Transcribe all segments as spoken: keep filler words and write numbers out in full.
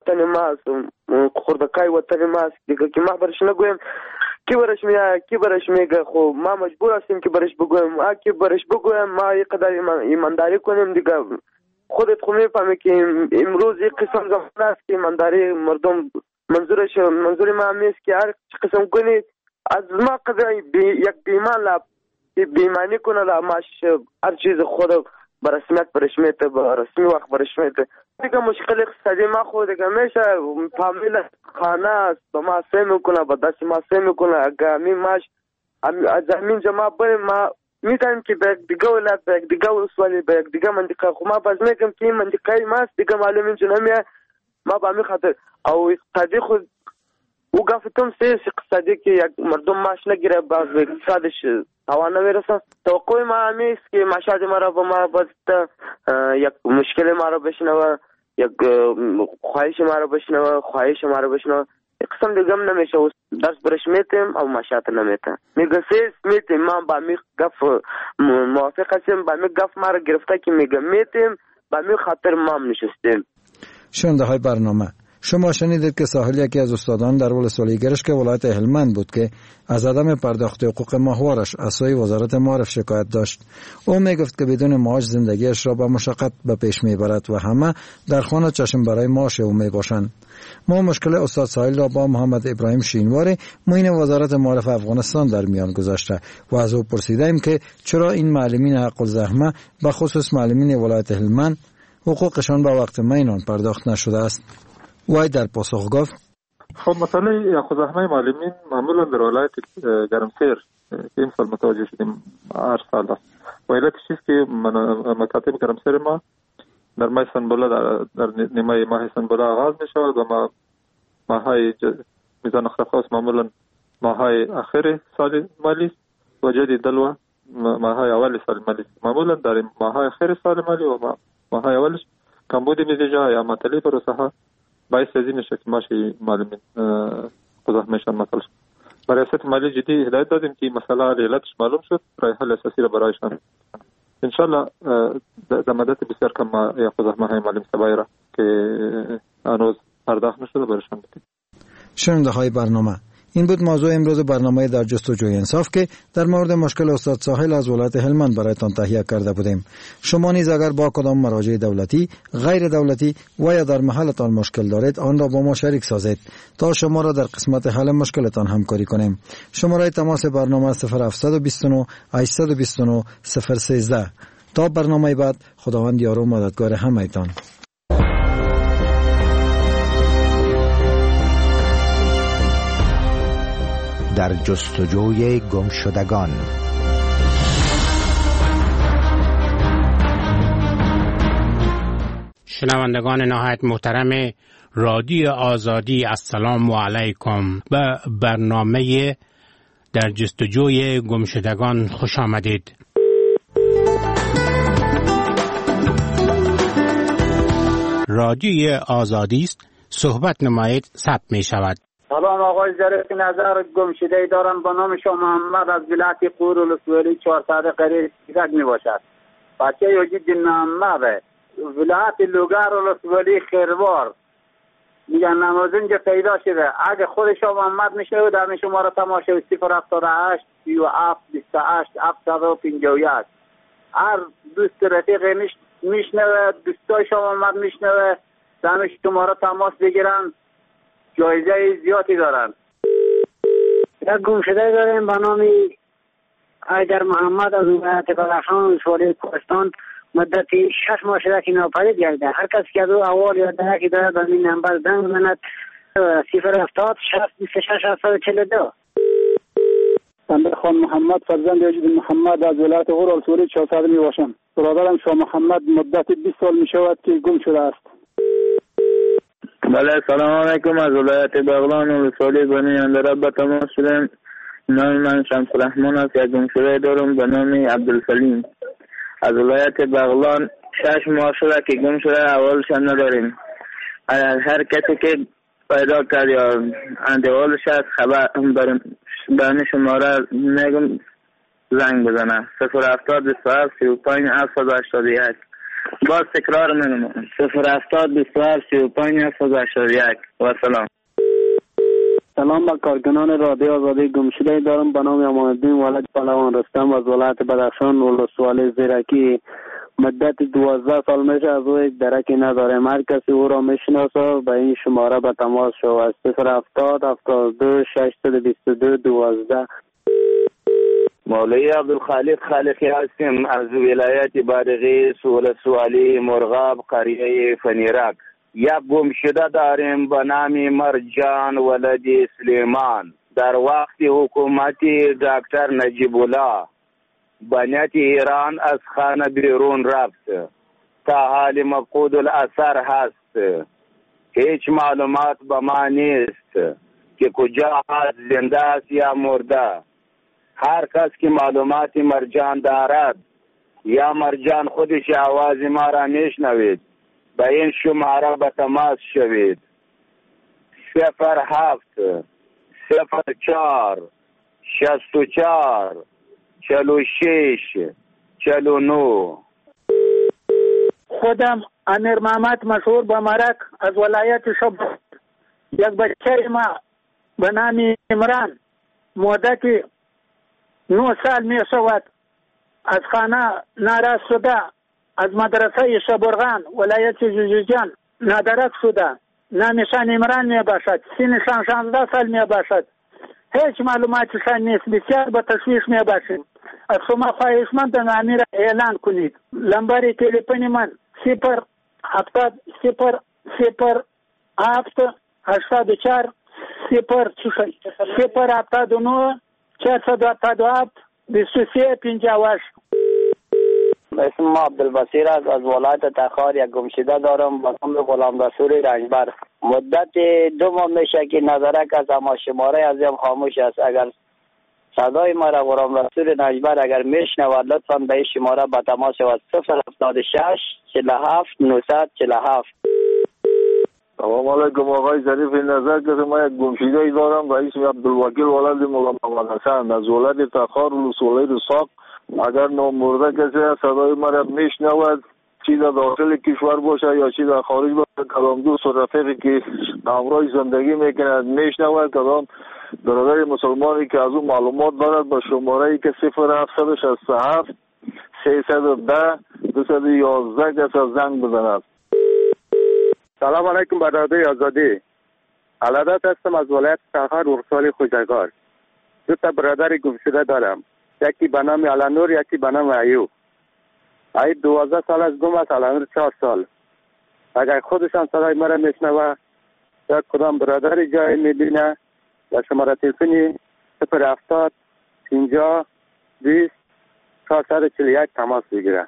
وطن ماست، خردکای وطن ماست دیگه که ما برش نگویم کی برش میاد کی برش میگه. خب ما مجبور هستیم که برش بگویم. آ کی برش بگویم ما یک قدر ایمانداری کنیم دیگه. خودت خو میفهمی که امروز یک قسم زمان است که ایمانداری مردم منظورش منظور ما همیست که هر قسم کنی از ما قدر یک بیمان لا بیمانی کنه لا ماش هر چیز خود به رسمیت برش میته، به رسمی وقت برش میته دیگه. مشکل اقتصادی ما خود دیگه میشه فامیل خانه است به ما سه میکنه به دست ما سه میکنه. اگه همین ماش از همین جمع بریم ما میتونیم که به دیگه ولایت به دیگه ولسوالی به دیگه منطقه خو ما باز میگم که این منطقه ماست دیگه معلوم اینجا نمیه. ما با می خاطر او اقتصادی خود او گفتم سه اقتصادی که یک مردم ماش نگیره باز اقتصادش توان نمیرسه. توقع ما همیست که مشاهده ما را با ما باز یک مشکل ما را بشنوه، یک خواهش ما را بشنوه، خواهش ما را بشنوه. قسم دیگه هم نمیشه درس برش میتیم او مشاهده نمیتیم میگه سیز میتیم. ما با می گفت موافق هستیم، با می گفت ما را گرفته که میگه میتیم با می خاطر ما هم نشستیم. شنونده های برنامه، شما شنیدید که ساحل یکی از استادان در ولسوالی گرشک ولایت هلمند بود که از عدم پرداخت حقوق ماهوارش از سوی وزارت معارف شکایت داشت. او می گفت که بدون معاش زندگیش را با مشقت به پیش می برد و همه در خانه چشم برای معاش او می باشند. ما مشکل استاد ساحل را با محمد ابراهیم شینواری معین وزارت معارف افغانستان در میان گذاشته و از او پرسیدیم که چرا این معلمین حق الزحمه به خصوص معلمین ولایت هلمند حقوقشان به وقت معین پرداخت نشده است. وای در پاسخ گفت خب مثلا حق الزحمه معلمین معمولا در ولایت گرمسیر که این سال متوجه شدیم هر سال است و علتش چیست که مکاتب گرمسیر ما در ماه سنبوله در, در نیمه ماه سنبوله آغاز می شود و ما ماهای میزان خرخاص معمولا ماهای آخر سال مالی و جدید دلوه ماهای اول سال مالی. معمولا در ماهای آخر سال مالی و ماهای اولش کمبود میزیجا یا مطلی پروسه ها باعث ازی میشه که ماشی معلمین قضاحمشان مثل شد. برای ریاست مالی جدی هدایت دادیم که مسئله علتش معلوم شد رای حل اساسی را برایشان انشالله در مدت بسیار کم یا قضاحمه های معلم سبایی را که هنوز پرداخت نشده برایشان بدیم. شنونده های برنامه، این بود موضوع امروز برنامه در جستجوی انصاف که در مورد مشکل استاد ساحل از ولایت هلمند برایتان تهیه کرده بودیم. شما نیز اگر با کدام مراجع دولتی، غیر دولتی و یا در محلتان مشکل دارید آن را با ما شریک سازید تا شما را در قسمت حل مشکلتان همکاری کنیم. شماره تماس برنامه صفر هفت دو نه هشت دو نه صفر یک سه. تا برنامه بعد، خداوند یار و مددگار همه‌تان. در جستجوی گمشدگان. شنوندگان نهایت محترم رادیو آزادی، السلام علیکم. به برنامه در جستجوی گمشدگان خوش آمدید. رادیو آزادی است، صحبت نمایید ثبت می شود. سلام آقای ظریف، نظر گمشده دارم با نام شما محمد از ولایت قور ولسوالی چهارصد قریب ایراد می باشد. بچه یوجید محمد ولایت لوگر ولسوالی خیروار میگن نمازین که پیدا شده. اگه خود شما محمد میشه و در شما را تماشا صفر هفتاد و هشت سی و هفت بیست و هشت هفتصد و پنجاه و یک هر دوست رفیق میشنوه، دوستای شما محمد میشنوه، در شما را تماس بگیرن، جایزه زیادی دارن. یک گمشده داریم به نام حیدر محمد از ولایت بدخشان ولسوالی کوهستان. مدت شش ماه شده که ناپدید گشته. هر کس که از او احوال یا درکی دارد به این نمبر زنگ بزند صفر هفتاد شصت بیست و شش هفتصد و چهل و دو. بنده خان محمد فرزند یوجد محمد از ولایت غور ولسوالی چهارصد می باشم. برادرم شاه محمد مدت بیست سال می شود که گم شده است. بله، سلام علیکم. از ولایت بغلان ولسوالی بنی اندراب به تماس شدم. نام من شمس الرحمن است. یک گمشده دارم به نام عبدالسلیم از ولایت بغلان. شش ماه شده که گم شده، اولش نداریم. هر کسی که پیدا کرد یا اندوالش هست خبر برن شماره میگم زنگ بزنه صفر هفتاد بیست و هفت سی و پنج هفتصد و هشتاد و یک. باز تکرار می‌کنم صفر هفتاد بیست و هفت سی و پنج هفتاد و هشتاد و یک. و سلام. سلام به کارکنان رادیو آزادی. گمشده دارم به نام امان‌الدین ولد پهلوان رستم از ولایت بدخشان ولسوالی زیرکی. مدت دوازده سال میشه از او یک درکی نداریم. هر کسی او را میشناسه به این شماره به تماس شود. صفر هفتاد هفتاد دو ششصد و بیست و دو دوازده. مولوی عبدالخالق خالقی هستیم از ولایت بادغیس ولسوالی مرغاب قریه فنیرک. یک گمشده داریم به نام مرجان ولد سلیمان. در وقت حکومتی دکتر نجیب الله بنیت ایران از خانه بیرون رفت. تا حال مفقود الاثر هست. هیچ معلومات به ما نیست که کجا هست، زنده است یا مرده. هر کس که معلومات مرجان دارد یا مرجان خودش آواز ما را میشنوید به این شماره به تماس شوید. صفر هفت صفر چار شست و چار چل و شش چل و نو. خودم امیر محمد مشهور به مرک از ولایت شبرا. یک بچه ما به نام عمران مدتی نه سال می شود از خانه ناراض شده، از مدرسه شبرغان ولایت جوججان نادرک شده. نامشان عمران می باشد، سنشان شانزده سال می باشد. هیچ معلوماتشان نیست. بسیار به تشویش می باشیم. از شما خواهشمندم امیر اعلان کنید. لمبر تلفن من صفر هفتاد صفر صفر هفت هشتاد و چهار صفر صفر هفتاد و نه چهارصد و هفتاد و هفت بیست و سه پنجاه و هشت. اسم ما عبدالبصیر است. از ولایت تخار یک گمشده دارم به نام غلام رسول رنجبر. مدت دو ماه میشه که نظرک از اما شماره ازم خاموش است. اگر صدای ما را غلام رسول رنجبر اگر میشنود لطفا به این شماره به تماس شود. صفر هفتاد و شش چهل و هفت نهصد چهل و هفت. سلام علیکم آقای ظریف نظر که ما یک گمشده دارم به اسم عبدالوکیل ولد مولا محمد حسن از ولایت تخار ولسوالی رساق. اگر نامرده کسی صدای ما را میشنود چی در داخل کشور باشه یا چی در خارج باشه، کدام دوست و رفیقی که همراه زندگی میکند میشنود، کدام برادر مسلمانی که از اون معلومات دارد به شماره ای که صفر هفتصد و شصت و هفت سیصد و ده دویست و یازده کس از زنگ بزند. سلام علیکم برادر آزادی. علادت هستم از ولایت تخار ولسوالی خوشگار. دو تا برادر گمشده دارم، یکی به نام علانور یکی به نام ایوب. ایوب دوازده سال از گم است، علانور چهار سال. اگر خودشان صدای مرا میشنوه یا کدام برادر جای میبینه یا شماره تلفنی صفر هفتاد پنجاه بیست چهارصد و چهل و یک تماس بگیره.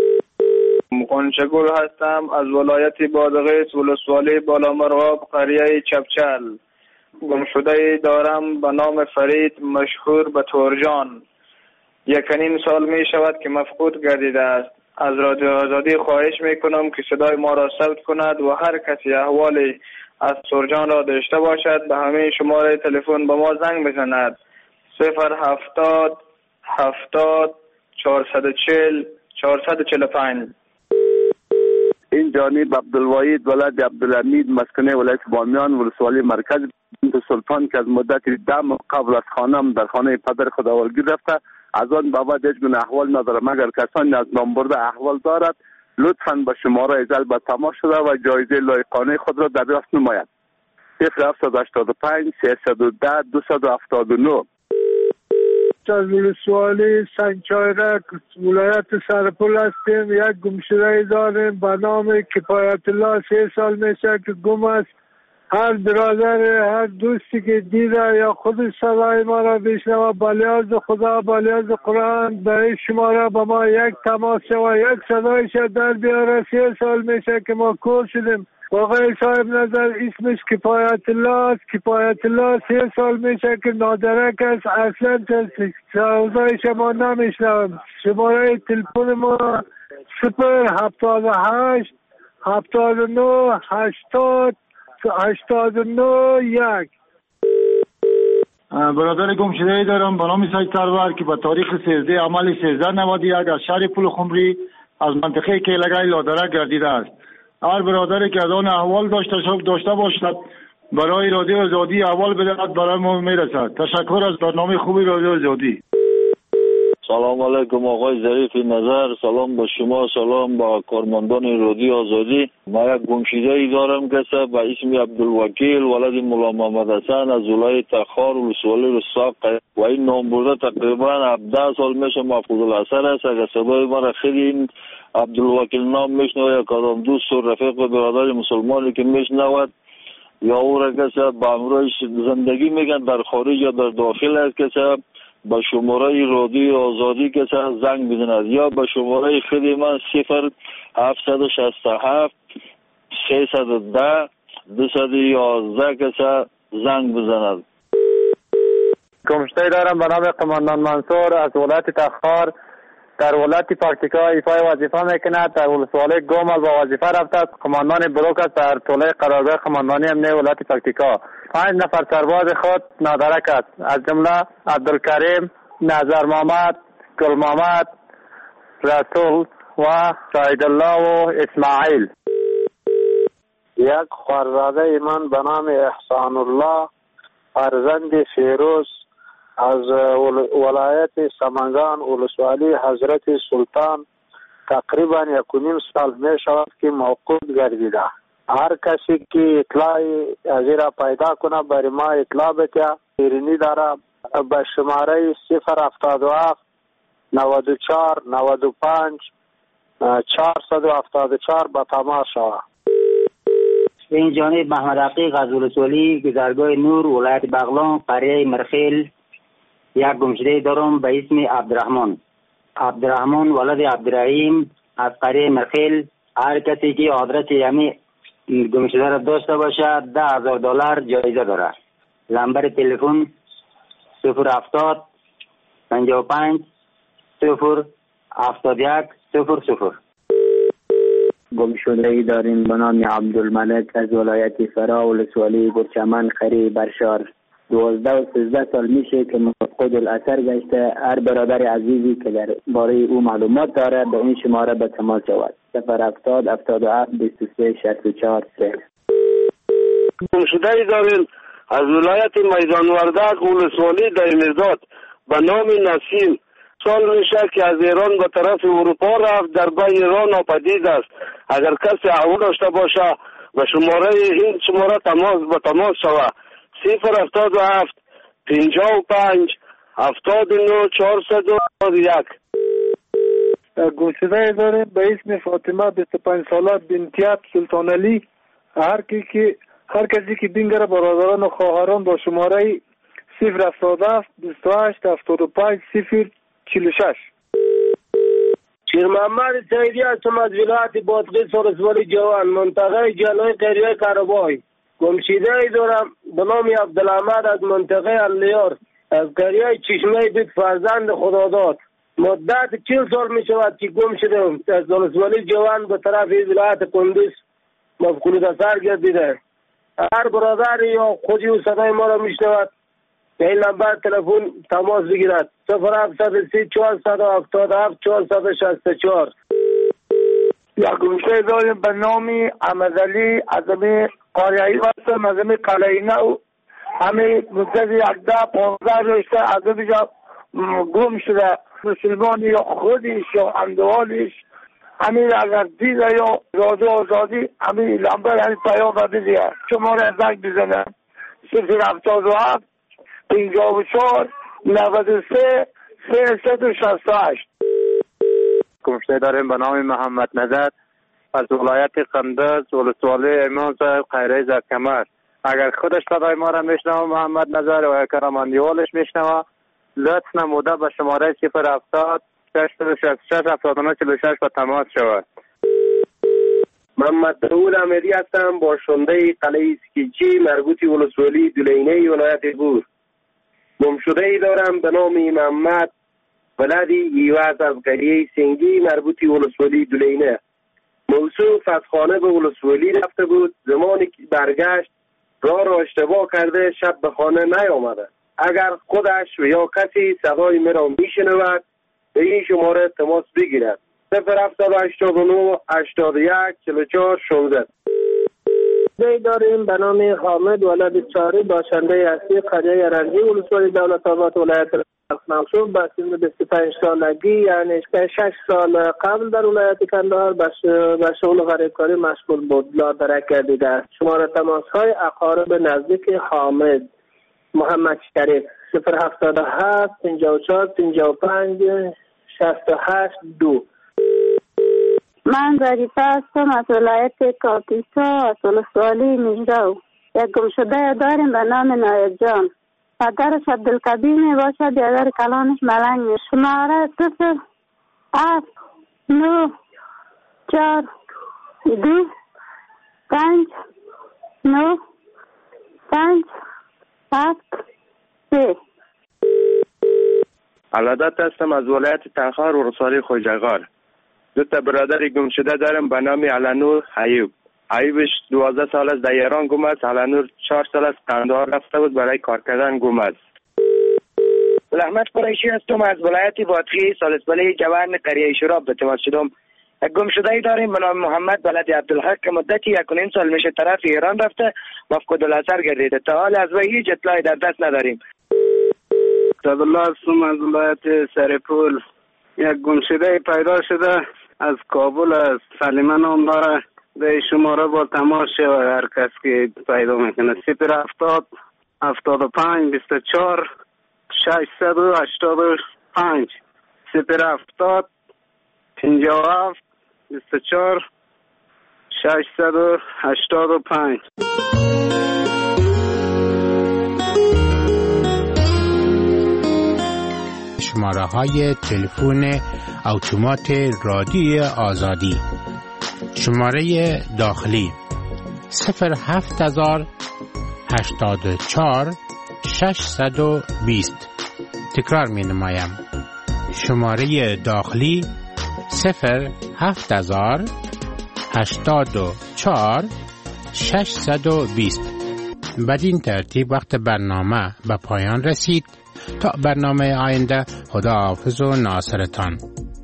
مقنشگل هستم از ولایت بادغیس ولسوالی بالا مرغاب قریه چپچل. گمشده دارم به نام فرید مشهور به تورجان. یک نیم سال می شود که مفقود گردیده است. از رادیو آزادی خواهش می کنم که صدای ما را ثبت کند و هر کسی احوالی از تورجان را داشته باشد به همین شماره تلفن به ما زنگ بزند. صفر هفتاد هفتاد چهارصد و چهل چهارصد و چهل و پنج. این جانب عبدالوحید ولد عبدالحمید مسکنه ولایت بامیان ولسوالی مرکز. بنت سلطان که از مدت ده ماه قبل از خانم در خانه پدر خداوندگیر رفته، از آن بابت هیچ گونه احوال ندارم. اگر کسانی از نام برده احوال دارد لطفاً به شماره ازل به تماس شده و جایزه لایقانه خود را دریافت نماید. صفر هفتصد و هشتاد و پنج سیصد و ده دویست و هفتاد و نه. از ولسوالی سنگچایرک ولایت سرپل هستیم. یک گمشده داریم به نام کفایت الله. سه سال میشه که گم است. هر برادر هر دوستی که دیده یا خود صدای ما را بشنوه به لحاظ خدا به لحاظ قرآن به این شماره به ما یک تماس شوه، یک صدایش در بیاره. سه سال میشه که ما کور شدیم. آقای صاحب نظر اسمش کفایت الله است. کفایت الله سه سال میشه که نادرک است. اصلا صدایش ما نمیشنوم. شماره تلفن ما صفر هفتاد و هشت هفتاد و نه هشتاد هشتاد و نه یک. برادر گمشده دارم به نام سید سرور که به تاریخ سیزده عمل سیزده نود و یک از شهر پول خمری از منطقه کیلگای لادره گردیده است. هر برادری که از آن احوال داشته داشته باشد برای رادیو آزادی احوال بدهد برای ما میرسد. تشکر از برنامه خوبی رادیو آزادی. سلام علیکم آقای ظریف نظر، سلام با شما، سلام با کارمندان رادیو آزادی. ما یک گمشیده ای دارم که به اسم عبدالوکیل ولد مولا محمد حسن از ولایت تخار ولسوالی رساق و این نام برده تقریبا هفده سال میشه محفوظ الاثر است. اگر صدای مرا خیلی این عبدالوکیل نام میشنوه یا کدام دوست و رفیق و برادر مسلمانی که میشنود یا او را که به امروز زندگی میگن در خارج یا در داخل است که با شماره رادیو آزادی که زنگ بزند یا با شماره خودی من صفر هفتصد و شصت و هفت سیصد و ده دویست و یازده که زنگ بزند. گمشته دارم به نام قماندان منصور از ولایت تخار در ولایت پکتیکا ایفای وظیفه میکند. در ولسوالی گومل با وظیفه رفته است. قماندان بلوک است در طوله قرارگاه قماندانی امنیه ولایت پکتیکا. پنج نفر سرباز خود نادرک است، از جمله عبدالکریم، نظر محمد، گل محمد، رسول و سعید الله و اسماعیل. یک خواهرزاده من به نام احسان الله فرزند فیروز از ولایت سمنگان ولسوالی حضرت سلطان تقریبا یک و نیم سال می شود که موقوف گردیده. هر کسی که اطلاع از را پیدا کنه برای ما اطلاع بده. ایرانی داره به شماره صفر هفتاد و هفت نود و چهار نود و پنج چهارصد و هفتاد و چهار به تماس شود. این جانب محمد عقیق از ولسوالی گذرگاه نور ولایت بغلان قریه مرخیل یک گمشده دارم به اسم عبدالرحمن. عبدالرحمن ولد عبدالرحیم از قریه مرخیل. هر کسی که آدرس یمی گمشده را داشته باشد ده هزار دلار جایزه داره. نمبر تلفن صفر هفتاد پنجاه و پنج صفر هفتاد یک صفر صفر. گمشده ای داریم به نام عبدالملک از ولایت فرا ولسوالی برچمن قریه برشار. دوازده و سیزده سال میشه که مفقود الاثر گشته. هر برادر عزیزی که در باره او معلومات داره به این شماره به تماس شود. صفر هفتاد هفتاد و هفت بیست و سه شصت و چهار سه. گمشده ای داریم از ولایت میدان وردک ولسوالی دایمیرداد به نام نسیم. سال میشه که از ایران به طرف اروپا رفت، در بین ایران ناپدید است. اگر کسی احوال داشته باشه به شماره این شماره تماس به تماس شود. صفر هفتاد و هفت پنجاه و پنج هفتاد و نه چهارصد و یک. گمشده داریم به اسم فاطمه بیست و پنج ساله بنتیاب سلطان علی. هر کی که هر کسی که بینگره برادران و خواهران با شماره صفر هفتاد و هفت بیست و هشت هفتاد و پنج صفر چهل و شش. شیر محمد سعیدی هستم از ولایت بادغیس ولسوالی جوان منطقه جلوی قریه کربای. گمشده ای دارم به نام عبدالحمد از منطقه الیار از قریه چشمه بیت فرزند خداداد. مدت چهل سال می شود که گم شدم. از ولسوالی جوان به طرف ولایت کندوز مفقود اثر گردیده. هر برادر یا خودی و صدای ما را می شنود به این نمبر تلفن تماس بگیرد. صفر هفتصد سی چهارصد و هفتاد و هفت چهارصد و شصت و چهار. یا گمشده داریم به نام احمدعلی از امی قاریایی هستم از امی قلعه نو. همه مدت یکده پانزده رشته از امی جا گم شده. مسلمانی یا خودش یا اندوالش همین اگر دیده یا رادیو آزادی همین لمبر همین پیام را بدید شماره زنگ بزنه صفر هفتاد و هفت پنجاه و چهار نود و سه سیصد و شصت و هشت. گمشده داریم به نام محمد نظر از ولایت قندز ولسوالی امام صاحب قریه زرکمر. اگر خودش صدای ما را میشنوه محمد نظر و کرماندیوالش میشنوه لطف نموده به شماره صفر هفتاد شصت و شش هفتاد و نه چهل و شش به تماس شود. محمد داود احمدی هستم باشنده قلعه اسکیچی مربوط ولسوالی دولینه ولایت بور. گمشده ای دارم به نام محمد ولد ایواز از قریه سنگی مربوط ولسوالی دولینه. موصوف از خانه به ولسوالی رفته بود. زمانی که برگشت راه را اشتباه کرده شب به خانه نیامده. اگر خودش و یا کسی صدای مرا میشنود به این شماره تماس بگیرد. صفر هفتاد هشتاد و نه هشتاد و یک چهل و چهار شانزده. دی داریم به نام حامد ولد چاری باشنده اصلی قریه رنجی ولسوالی دولت آباد ولایت مقصود با سن بیست و پنج سالگی یعنی شش سال قبل در ولایت کندهار به شغل غریبکاری مشغول بود. لادرک گردیده است. شماره تماس های اقارب نزدیک حامد محمد شریف صفر هفتاد و هفت پنجاه و چهار پنجاه و پنج شصت و هشت دو. من ظریفه هستم از ولایت کاپیسا از ولسوالی مجرو. یک گمشده داریم به نام نایب جان. پدرش عبدالکبیر می باشد. بیادر کلانش ملنگ می. شماره صفر هفت نو چار دو پنج نو پنج هفت سه. علادت هستم از ولایت تخار ولسوالی خوجغار. دو تا برادر گم شده دارم به نام علنور ایوب. ایوبش دوازده سال است در ایران گم است. علنور چهار سال است قندهار رفته بود برای کار کردن گم است. احمد قریشی هستم از ولایت بادغیس سالسبله جوان قریه شراب به تماس شدم. یک گم شده ای داریم به نام محمد بلد عبدالحق که مدتی یک و نیم سال میشه طرف ایران رفته مفقود الاثر گردیده. تا حال از وی هیچ اطلاعی در دست نداریم. عبدالله هستم از ولایت سرپول. یک گم شده پیدا شده از کابل است. سلیمه نام داره. به شماره با تماس شود هر کس که پیدا میکنه. صفر هفتاد هفتاد و پنج بیست و چهار ششصد و هشتاد و پنج صفر هفتاد پنجاه و هفت بیست و چهار ششصد و هشتاد و پنج. شماره های تلفن اتومات رادیوی آزادی. شماره داخلی صفر هفت هزار هشتاد و چهار ششصد و بیست. تکرار می نمایم. شماره داخلی صفر هفت هزار هشتاد و چهار ششصد و بیست. بدین ترتیب وقت برنامه به پایان رسید. تا برنامه آینده خدا حافظ و ناصرتان.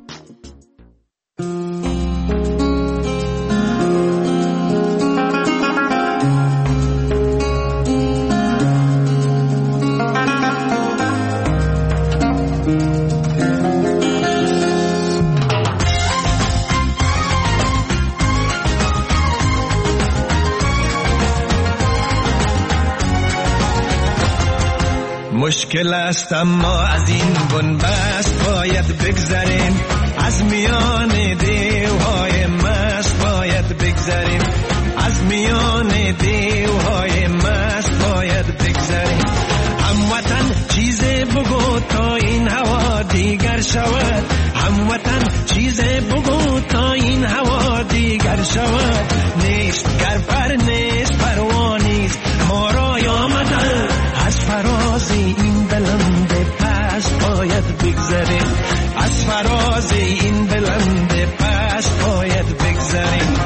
مشکل است اما از این بنبست باید بگذریم. از میان دیوهای مست باید بگذریم. از میان دیوهای مست باید بگذریم. هموطن چیزی بگو تا این هوا دیگر شود. هموطن چیزی بگو تا این هوا دیگر شود. نیست گر پر نیست پروا نیست ما را آمدن. از فراز این بلند پس باید بگذریم. از فراز این بلند پس باید بگذریم.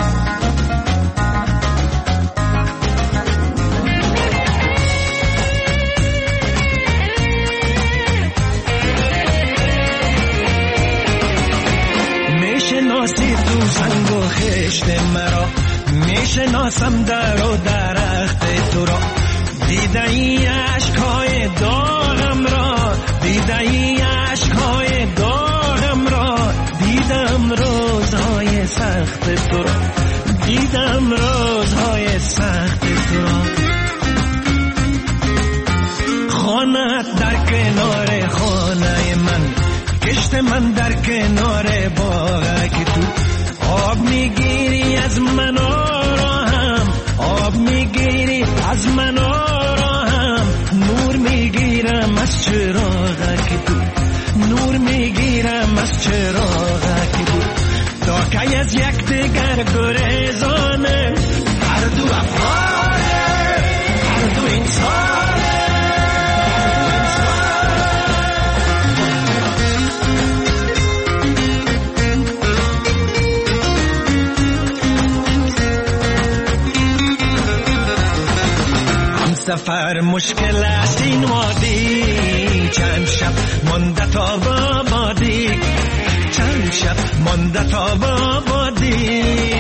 میشناسی تو سنگ و خشت مرا. میشناسم در و درخت تو را. دیده ای عشقهای داغم را. دیده ای عشقهای داغم را. دیدم روزهای سخت تو را. دیدم روزهای سخت تو را. خانه‌ات در کنار خانه من. کشت من در کنار باغک تو. آب میگیری از من آرام. آب میگیری از من آرام. نور میگیرم از چراغک تو. نور میگیرم از چراغک تو. تا که از یک دیگر گریزانه. هر دو افغانه هر دو انسانه. سفر مشکل است این وادی. چند شب مانده تا آبادی. چند شب مانده تا با بادی